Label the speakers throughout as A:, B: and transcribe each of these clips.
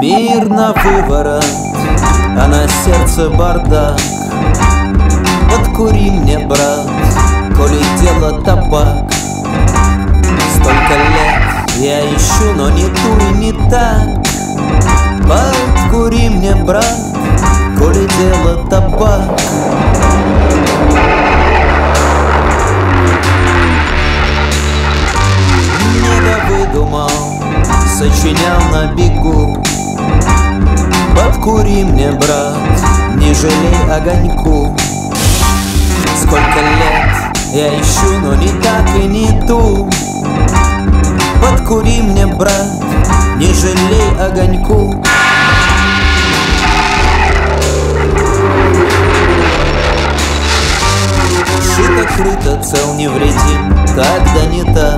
A: Мир на выворот, а на сердце бардак. Подкури мне, брат, коли дело табак. Столько лет я ищу, но не ту и не так. Подкури мне, брат, коли дело табак. Не выдумал, сочинял на бегу. Подкури мне, брат, не жалей огоньку. Сколько лет я ищу, но не так и не ту. Подкури мне, брат, не жалей огоньку. Шито-крыто, цел невредим, когда не так.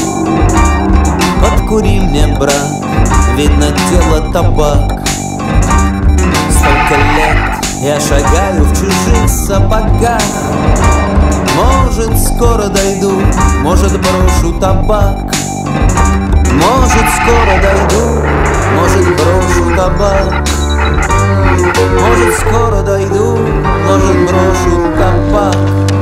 A: Подкури мне, брат, видно дело табак. Столько лет я шагаю в чужих сапогах. Может, скоро дойду, может, брошу табак. Может, скоро дойду, может, брошу табак. Может, скоро дойду, может, брошу табак.